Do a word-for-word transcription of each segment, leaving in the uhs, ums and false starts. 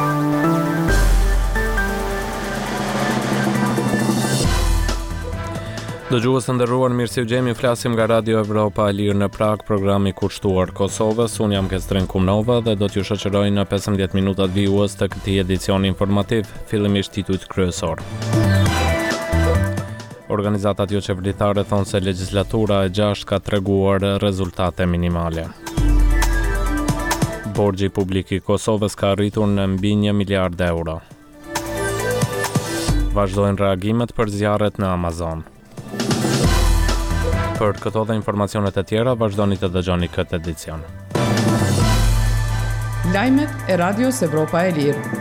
Dëgjues të nderuar, mirë se u gjemi, flasim nga Radio Evropa e Lirë në Prag, programi kushtuar Kosovës. Unë jam Kestrin Kumnova dhe do t'ju shoqëroj në pesëmbëdhjetë minutat vijues të këtij edicioni informativ, fillimisht titujt kryesor. Organizatat jo qeveritare thonë se legjislatura e gjashtë ka treguar rezultate minimale. Borxhi publik i Kosovës ka arritur në mbi një miliard euro. Vazhdojnë reagimet për zjarret në Amazon. Për këto dhe informacionet e tjera, vazhdoni të dëgjoni këtë edicion. Lajmet e Radios Evropa e Lirë.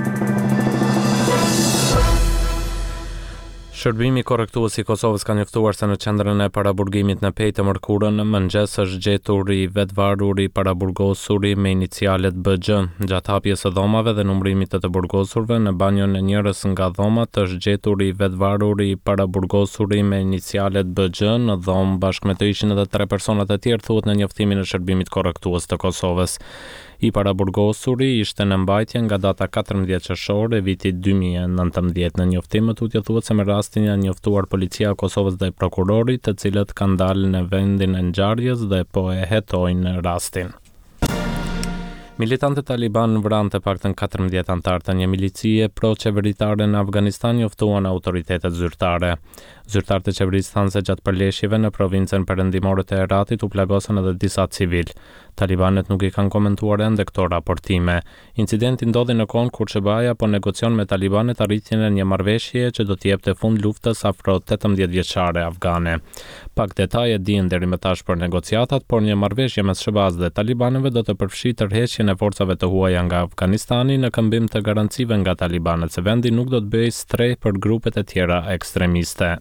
Shërbimi korrektues i Kosovës ka njoftuar se në qendrën e paraburgimit në Pejë të Mërkurën në mëngjes është gjetur i vetvarur i paraburgosur me inicialet B G. Gjatë hapjes së dhomave dhe numërimit të të burgosurve në banjon e njërës nga dhomat është gjetur i vetvarur i paraburgosur me inicialet B G në dhomë bashkë me të ishin edhe tre personat e tjerë, thuhet në njoftimin e shërbimit korrektues të Kosovës. I paraburgosuri ishte në mbajtje nga data katërmbëdhjetë qershor e vitit dy mijë e nëntëmbëdhjetë. Në njoftim më tutje thuhet se me rastin janë njoftuar policia e Kosovës dhe prokurori, të cilët kanë dalë në vendin e ngjarjes dhe po e hetojnë rastin. Militantët taliban vranë të paktën katërmbëdhjetë anëtar të një milicie pro-qeveritare në Afganistan njoftuan autoritetet zyrtare. Zyrtarët e qeverisë thanë se gjatë përleshjeve në provincën perëndimore të Heratit u plagosën edhe disa civil. Talibanet nuk i kanë komentuar ende këto raportime. Incidenti ndodhi në kohën kur Shebaja po negocion me talibanet arritjen e një marrëveshjeje që do të jepte fund luftës afro tetëmbëdhjetë vjeçare afgane. Pak detaje dihen deri më tash për negociatat, por një marrëveshje mes Shebaz dhe talibanëve do të përfshijë tërheqjen e forcave të huaja nga Afganistani në këmbim të garancive nga talibanet se vendi nuk do të bëjë streh për grupet e tjera ekstremiste.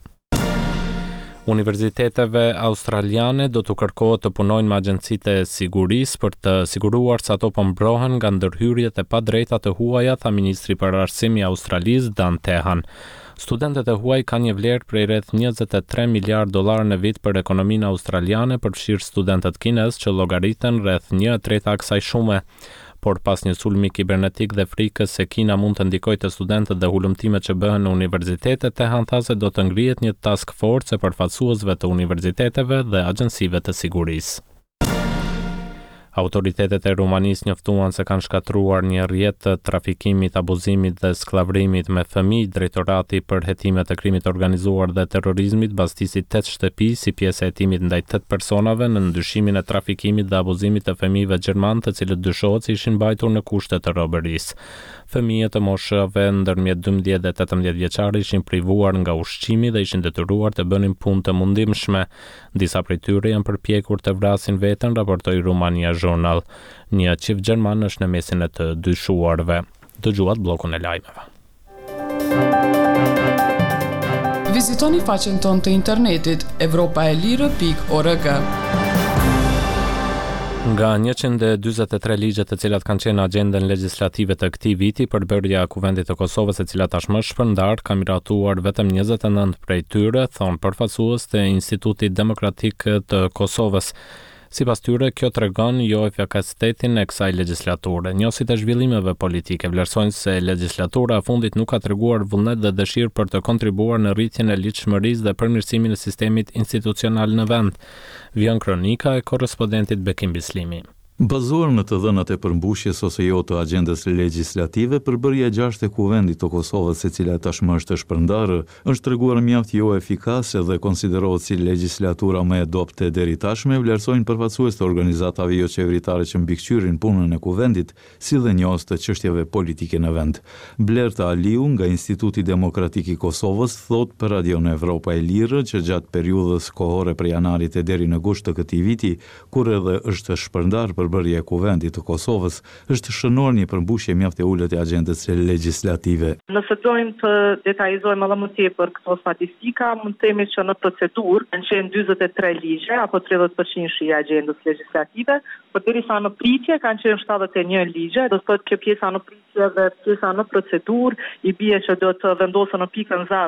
Universiteteve australiane do të kërkohet të punojnë me agjencitë e sigurisë për të siguruar se ato po mbrohen nga ndërhyrjet e padrejta të huaja, tha ministri për arsim i Australisë Dan Tehan. Studentët e huaj kanë një vlerë prej rreth njëzet e tre miliard dollar në vit për ekonominë australiane, përfshirë studentët kinez që llogariten rreth një treta kësaj shume. Por pas një sulmi kibernetik dhe frikës se Kina mund të ndikojë të studentët dhe hulumtimet që bëhen në universitetet, Tehan tha se do të ngrihet një task force e përfaqësuesve të universiteteve dhe agjencive të sigurisë. Autoritetet e Rumanisë njoftuan se kanë shkatruar një rrjet të trafikimit, abuzimit dhe skllavërimit me fëmijë. Drejtorati për hetimet e krimit organizuar dhe terrorizmit bastisi tetë shtëpi si pjesë e hetimit ndaj tetë personave në ndyshimin e trafikimit dhe abuzimit të fëmijëve gjerman, të cilët dyshohet se ishin mbajtur në kushte të robërisë. Fëmijët e moshave ndërmjet dymbëdhjetë dhe tetëmbëdhjetë vjeçare ishin privuar nga ushqimi dhe ishin detyruar të bënin punë të mundimshme. Disa prej tyre janë përpjekur të vrasin veten, raportoi Rumania Journal. Një çift gjerman është në mesin e të dyshuarve. Dëgjuat bllokun e lajmeve. Vizitoni faqen tonë të internetit evropa e lirë pikë org. Nga njëqind e dyzet e tre ligjet të cilat kanë qenë në agjendën legjislative të këtij viti, përbërja e Kuvendit të Kosovës, e cila tashmë është shpërndar, ka miratuar vetëm njëzet e nëntë prej tyre, thon përfaqësues të Institutit Demokratik të Kosovës. Sipas tyre, kjo tregon jo efikasitetin e kësaj legjislature. Njësit e zhvillimeve politike vlerësojnë se legjislatura e fundit nuk ka treguar vullnet dhe dëshirë për të kontribuar në rritjen e ligjshmërisë dhe përmirësimin e sistemit institucional në vend. Vjen kronika e korrespondentit Bekim Bislimi. Bazuar në të dhënat e përmbushjes ose jo të agjendës legjislative, përbërja e gjashtë e Kuvendit të Kosovës, e cila tashmë është e shpërndarë, është treguar mjaft jo efikase dhe konsiderohet si legjislatura më e dobët deri tashmë, vlerësojnë përfaqësues të organizatave jo qeveritare që mbikëqyrin punën e Kuvendit, si dhe njohës të çështjeve politike në vend. Blerta Aliu nga Instituti Demokratik i Kosovës thot për Radion Evropa e Lirë që gjatë periudhës kohore prej janarit e deri në gusht të këtij viti, kur edhe është shpërndar përbërja e Kuvendit të Kosovës, është shënuar një përmbushje mjaft e ulët e agjendës legjislative. Nëse dojmë të detajizojmë edhe më tepër këto statistika, mund të themi që në procedurë kanë qenë dyzet e tre ligje apo tridhjetë përqind i agjendës legjislative, përderisa në pritje kanë qenë shtatëdhjetë e një ligje, do të thotë që pjesa në pritje dhe pjesa në procedurë i bie që do të vendosen në pikën zero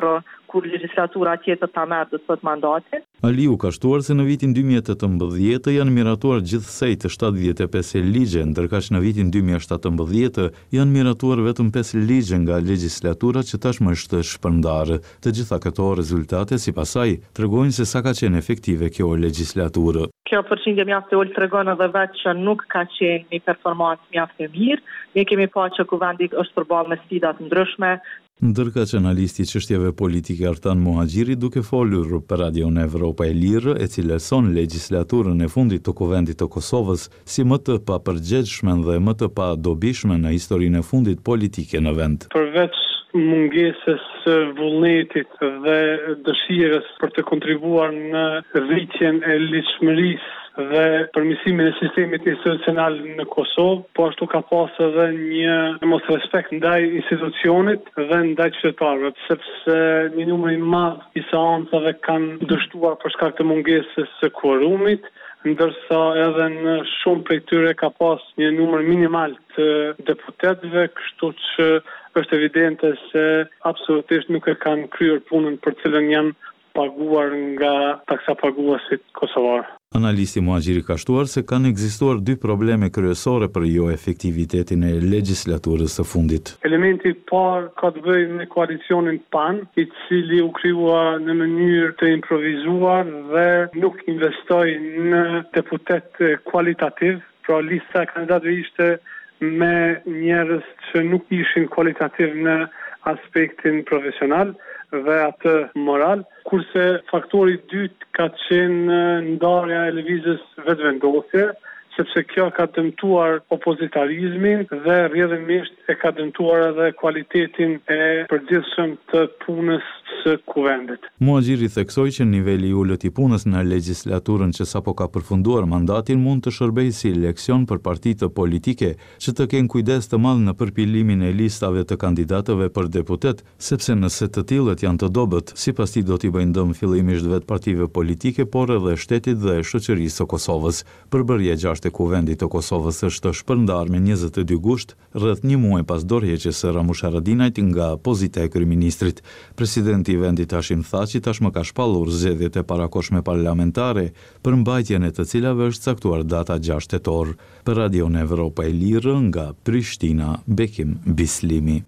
kur legjislatura tjetër ta merr të thot mandatin. Aliu ka shtuar se në vitin dy mijë e tetëmbëdhjetë janë miratuar gjithsej të shtatëdhjetë e pesë ligje, ndërkaq që në vitin dy mijë e shtatëmbëdhjetë janë miratuar vetëm pesë ligje nga legjislatura që tashmë është shpërndarë. Të gjitha këto rezultate sipas saj tregojnë se sa ka qenë efektive kjo legjislaturë. Kjo përqindje mjaft e ulë tregon edhe vetë që nuk ka qenë një performancë mjaft e mirë. Ne kemi pa që kuvendi është përballë me sfida të ndryshme. Ndërkaq analisti i çështjeve politike Artan Muhaxhiri duke folur për Radion Evropa e Lirë e cilëson legjislaturën e fundit të kuvendit të Kosovës si më të papërgjegjshme dhe më të padobishme në historinë e fundit politike në vend. Përveç mungesës së vullnetit dhe dëshirës për të kontribuar në rritjen e ligjshmërisë dhe përmirësimin e sistemit institucional në Kosovë, po ashtu ka pas edhe një mos respekt ndaj institucionit dhe ndaj qytetarëve, sepse një numër i madh i seancave kanë dështuar për shkak të mungesës së kvorumit, ndërsa edhe në shumë prej tyre ka pas një numër minimal të deputetëve, kështu që është evidente se absolutisht nuk e kanë kryer punën për cilën janë paguar nga taksapaguesit kosovar. Analisti Muhaxhiri ka shtuar se kanë ekzistuar dy probleme kryesore për jo efektivitetin e legjislaturës së fundit. Elementi i parë ka të bëjë me koalicionin P A N, i cili u krijua në mënyrë të improvizuar dhe nuk investoi në deputet kualitativ, pra lista e kandidatëve ishte me njerëz që nuk ishin kualitativ në aspektin profesional dhe atë moral, kurse faktori i dytë ka qenë ndarja e lëvizjes vetëvendosje, sepse kjo ka dëmtuar opozitarizmin dhe rrjedhimisht e ka dëmtuar edhe cilëtetin e përgjithshëm të punës së kuvendit. Muhaxhiri theksoi që niveli i ulët i punës në legjislaturën që sapo ka përfunduar mandatin mund të shërbejë si leksion për partitë politike që të kenë kujdes të madh në përpilimin e listave të kandidatëve për deputet, sepse nëse të tillët janë të dobët, sipas tij do t'i bëjnë dëm fillimisht vetë partive politike, por edhe shtetit dhe shoqërisë së Kosovës. Përbërja e gjashtë e kuvendit të Kosovës është shpërndar me njëzet e dy gusht, rreth një muaj pas dorëheqjes së Ramush Haradinajt nga pozita e kryeministrit. Presidenti i vendit Hashim Thaçi tashmë ka shpallur zgjedhjet e parakohshme parlamentare, për mbajtjen e të cilave është caktuar data gjashtë tetor. Për Radion Evropa e Lirë nga Prishtina, Bekim Bislimi.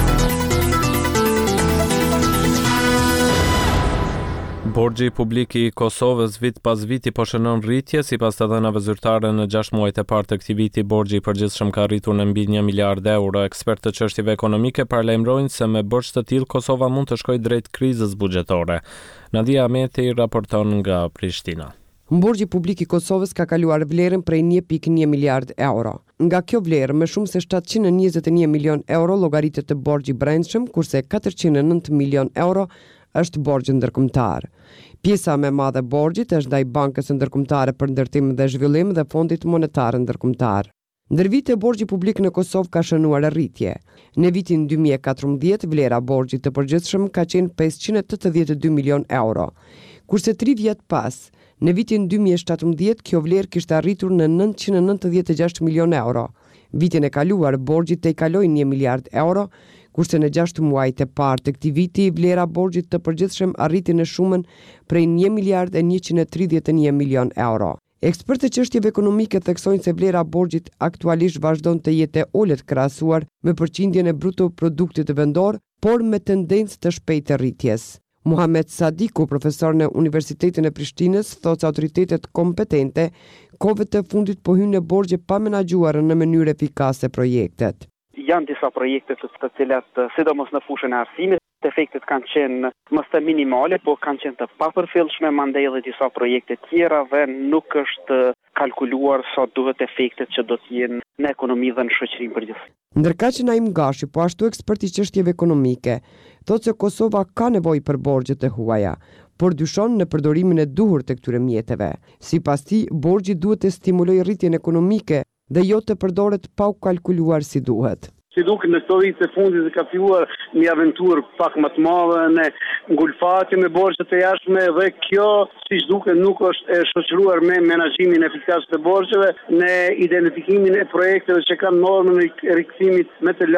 Borxhi publik i Kosovës vit pas viti po shënon rritje, sipas të dhënave zyrtare në gjashtë muajt e parë të këtij viti borxhi i përgjithshëm ka rritur në mbi një miliard euro. Ekspertë të çështjeve ekonomike paralajmërojnë se me borxh të tillë Kosova mund të shkojë drejt krizës buxhetore. Nadia Ameti raporton nga Prishtina. Borxhi publik i Kosovës ka kaluar vlerën prej një pikë një miliard euro. Nga kjo vlerë, më shumë se shtatëqind e njëzet e një milion euro llogaritet të borxhi brendshëm, kurse katërqind e nëntë milion euro është borxhi ndërkombëtar. Pjesa më e madhe e borxhit është ndaj Bankës Ndërkombëtare për Ndërtim dhe Zhvillim dhe Fondit Monetar Ndërkombëtar. Ndër vite borxhi publik në Kosovë ka shënuar rritje. Në vitin dy mijë e katërmbëdhjetë vlera e borxhit të përgjithshëm ka qenë pesëqind e tetëdhjetë e dy milion euro, kurse tri vjet pas, në vitin dy mijë e shtatëmbëdhjetë kjo vlerë kishte arritur në nëntëqind e nëntëdhjetë e gjashtë milion euro. Vitin e kaluar borxhi tejkaloi një miliard euro, kurse në gjashtë muajt e parë të këtij viti vlera e borxhit të përgjithshëm arriti në shumën prej një miliard e njëqind e tridhjetë e një milion euro. Ekspertë të çështjeve ekonomike theksojnë se vlera e borxhit aktualisht vazhdon të jetë e ulët krahasuar me përqindjen e bruto produktit vendor, por me tendencë të shpejtë rritjes. Muhamet Sadiku, profesor në Universitetin e Prishtinës, thotë se autoritetet kompetente kohëve të fundit po hynë në borxhe pa menaxhuar në mënyrë efikase projektet. Janë disa projekte të, të cilat, sidomos në fushën e arsimit, efektet kanë qenë mos të minimale, po kanë qenë të papërfillshme, mandej edhe disa projekte tjera dhe nuk është kalkuluar sa duhet efektet që do të jenë në ekonomi dhe në shoqërinë përgjithësi. Ndërkaq që Naim Gashi, po ashtu ekspert i çështjeve ekonomike, thotë se Kosova ka nevojë për borxhet e huaja, por dyshon në përdorimin e duhur të këtyre mjeteve. Sipas tij, borxhi duhet të stimulojë rritjen ekonomike dhe jo të përdoret pa u kalkuluar si duhet. Si duke në këto vite fundit ka filluar një aventurë pak më të madhe në ngulfatje me borxhet e jashtme dhe kjo siç duket nuk është e shoqëruar me menaxhimin efikas të borxheve, në identifikimin e projekteve që kanë normën e rikthimit më të lartë.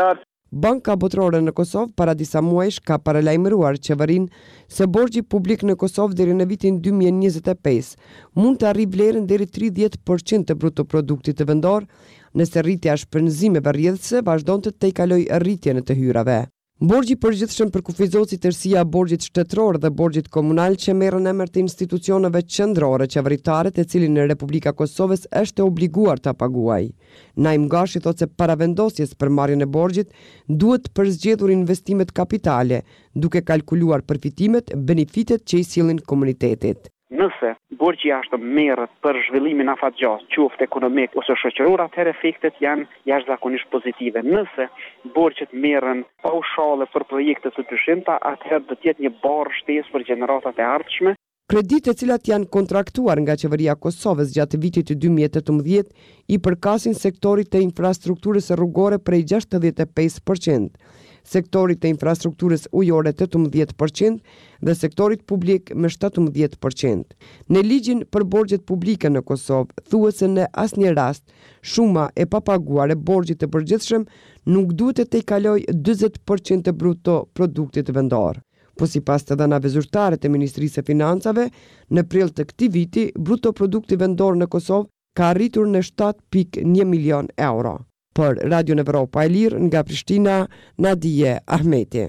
Banka Botërore në Kosovë para disa muajsh ka paralajmëruar qeverinë se borxhi publik në Kosovë deri në vitin dy mijë e njëzet e pesë mund të arrijë vlerën deri tridhjetë përqind të brutoproduktit të vendor, nëse rritja e shpenzimeve rrjedhëse vazhdonte të tejkalojë rritjen e të hyrave. Borxhi i përgjithshëm përkufizohet si tërësia e borxhit shtetëror dhe borxhit komunal që merren në emër të institucioneve qendrore qeveritare të cilin Republika e Kosovës është e obliguar ta paguajë. Naim Gashi thotë se paravendosjes për marrjen e borxhit duhet përzgjedhur investimet kapitale, duke kalkuluar përfitimet, benefitet që i sillin komunitetit. Nëse borxhi jashtë merret për zhvillimin afatgjatë, qoftë ekonomik ose shoqëror, atëherë efektet janë jashtëzakonisht pozitive. Nëse borxhet merren paushale për projekte të dyshimta, atëherë do të jetë një barë shtesë për gjeneratat e ardhshme. Kreditë të cilat janë kontraktuar nga qeveria e Kosovës gjatë vitit dy mijë e tetëmbëdhjetë i përkasin sektorit të infrastrukturës rrugore prej gjashtëdhjetë e pesë përqind, sektorit të infrastrukturës ujore tetëmbëdhjetë përqind dhe sektorit publik me shtatëmbëdhjetë përqind. Në ligjin për borxhet publike në Kosovë thuhet se në asnjë rast shuma e papaguar e borxhit të përgjithshëm nuk duhet të tejkalojë dyzet përqind të bruto produktit vendor. Po si pas të dhënave zyrtare të Ministrisë së Financave, në prill të këtij viti, bruto produkti vendor në Kosovë ka arritur në shtatë pikë një milion euro. Për Radio Evropa e Lirë nga Prishtina, Nadije Ahmeti.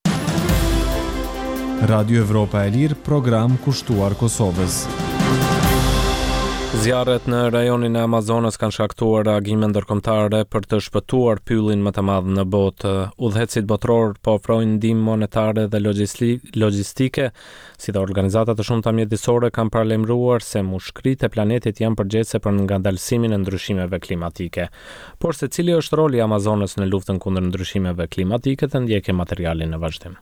Radio Evropa e Lirë, program kushtuar Kosovës. Zjarret në rajonin e Amazonës kanë shkaktuar reagime ndërkombëtare për të shpëtuar pyllin më të madh në botë. Udhëhecit botror po ofrojnë ndihmë monetare dhe logjistike, si dhe organizata të shumta mjedisore kanë paralajmëruar se mushkritë e planetit janë përgjegjëse për ngadalësimin e ndryshimeve klimatike. Por se cili është roli i Amazonës në luftën kundër ndryshimeve klimatike, të ndjekim materialin në vazhdim.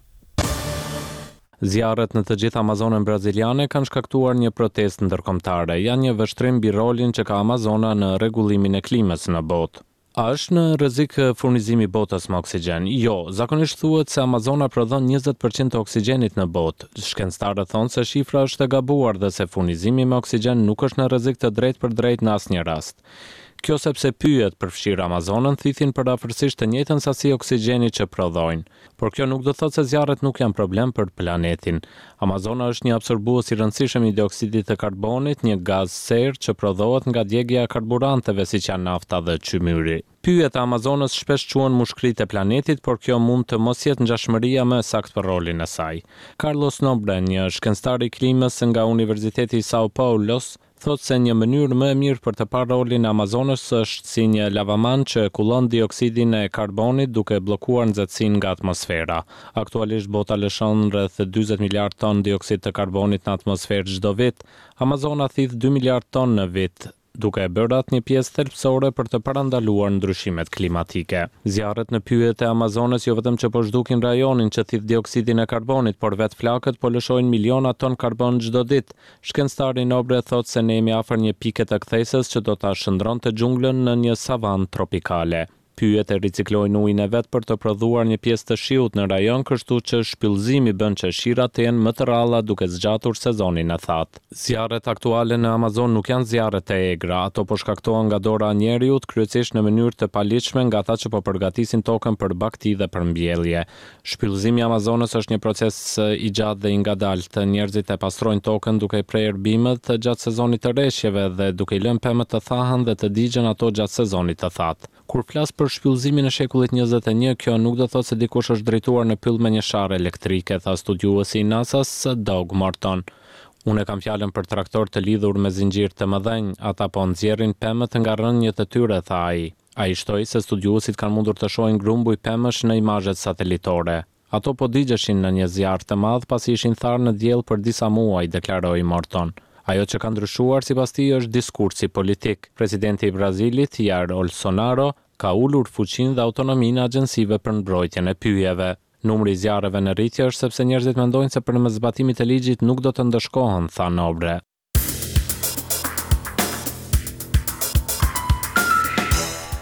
Zjarret në të gjithë Amazonën braziliane kanë shkaktuar një protestë ndërkombëtare. Janë një vështrim mbi rolin që ka Amazona në rregullimin e klimës në botë. A është në rrezik furnizimi botës me oksigjen? Jo, zakonisht thuhet se Amazona prodhon njëzet përqind të oksigjenit në botë. Shkencëtarët thonë se shifra është e gabuar dhe se furnizimi me oksigjen nuk është në rrezik të drejtë për drejtë në asnjë rast. Kjo sepse pyjet përfshirë Amazonën thithin për afërsisht të njëjtën sasi oksigjeni që prodhojnë, por kjo nuk do thotë se zjarret nuk janë problem për planetin. Amazona është një absorbues i rëndësishëm i dioksidit të karbonit, një gaz serë që prodhohet nga djegja e karburanteve siç janë nafta dhe çmyri. Pyjet e Amazonës shpesh quhen mushkritë e planetit, por kjo mund të mos jetë ngjashmëria më saktë për rolin e saj. Carlos Nobre, një shkencëtar i klimës nga Universiteti i Sao Paulos, thotë se një mënyrë më e mirë për të parë rolin e Amazonës është si një lavaman që kullon dioksidin e karbonit duke bllokuar nxehtësinë nga atmosfera. Aktualisht bota lëshon rreth dyzet miliard ton dioksid të karbonit në atmosferë çdo vit. Amazona thith dy miliard ton në vit, duke e bërë atë një pjesë thelbësore për të parandaluar ndryshimet klimatike. Zjarret në pyjet e Amazonës jo vetëm që po zhdukin rajonin që thith dioksidin e karbonit, por vetë flakët po lëshojnë miliona ton karbon çdo ditë. Shkencëtari Nobre thotë se ne jemi afër një pike të kthesës që do ta shndronte xhunglën në një savanë tropikale. Pyjet e riciklojnë ujin e vet për të prodhuar një pjesë të shiut në rajon, kështu që shpyllëzimi bën që shirat të jenë më të rralla duke zgjatur sezonin e thatë. Zjarret aktuale në Amazon nuk janë zjarre të egra, ato po shkaktohen nga dora e njeriut, kryesisht në mënyrë të paligjshme nga ata që po përgatisin tokën për bagti dhe për mbjellje. Shpyllëzimi i Amazonës është një proces i gjatë dhe i ngadaltë. Njerëzit e pastrojnë tokën duke i prerë bimët gjatë sezonit të rreshjeve dhe duke i lënë pemët të thahen dhe të digjen ato gjatë sezonit të thatë. Kur flas për shpyllëzimin e shekullit njëzet e një, kjo nuk do thotë se dikush është drejtuar në pyll me një sharë elektrike, tha studiuesi i NASA-s Doug Morton. Unë kam fjalën për traktor të lidhur me zinxhir të mëdhenj, ata po nxjerrin pemët nga rrënjët e tyre, tha ai. Ai shtoi se studiuesit kanë mundur të shohin grumbuj pemësh në imazhet satelitore. Ato po digjeshin në një zjarr të madh pasi ishin tharë në diell për disa muaj, deklaroi Morton. Ajo që ka ndryshuar sipas tij është diskursi politik. Presidenti i Brazilit, Jair Bolsonaro, ka ulur fuqinë dhe autonominë e agjensive për mbrojtjen e pyjeve. Numri i zjarreve në rritje është sepse njerëzit mendojnë se për mëzbatimin e ligjit nuk do të ndëshkohen, tha Nobre.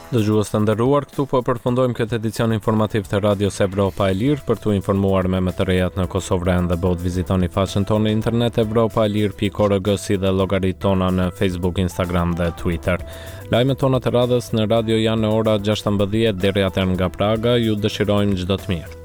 Dëgjues të nderuar, këtu po përfundojmë këtë edicion informativ të Radios Evropa e Lirë. Për t'u informuar me më të rejat në Kosovë dhe botë, vizitoni faqen tonë në internet evropa e lirë pikë org si dhe llogaritë tona në Facebook, Instagram dhe Twitter. Lajmet tona të radhës në radio janë në ora gjashtëmbëdhjetë deri atëherë nga Praga. Ju dëshirojmë çdo të mirë.